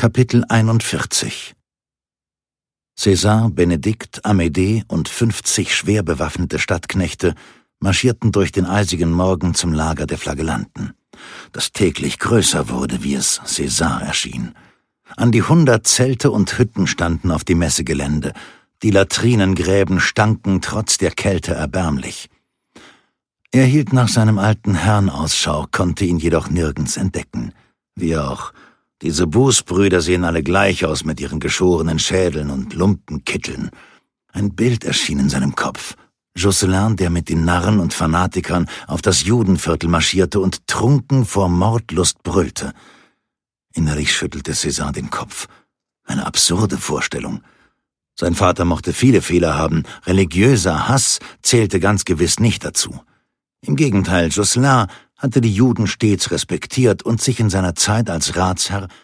Kapitel 41 Cäsar, Benedikt, Amédée und 50 schwer bewaffnete Stadtknechte marschierten durch den eisigen Morgen zum Lager der Flagellanten, das täglich größer wurde, wie es Cäsar erschien. An die 100 Zelte und Hütten standen auf dem Messegelände. Die Latrinengräben stanken trotz der Kälte erbärmlich. Er hielt nach seinem alten Herrn Ausschau, konnte ihn jedoch nirgends entdecken. Wie auch, diese Bußbrüder sehen alle gleich aus mit ihren geschorenen Schädeln und Lumpenkitteln. Ein Bild erschien in seinem Kopf. Josselin, der mit den Narren und Fanatikern auf das Judenviertel marschierte und trunken vor Mordlust brüllte. Innerlich schüttelte Cäsar den Kopf. Eine absurde Vorstellung. Sein Vater mochte viele Fehler haben, religiöser Hass zählte ganz gewiss nicht dazu. Im Gegenteil, Josselin hatte die Juden stets respektiert und sich in seiner Zeit als Ratsherr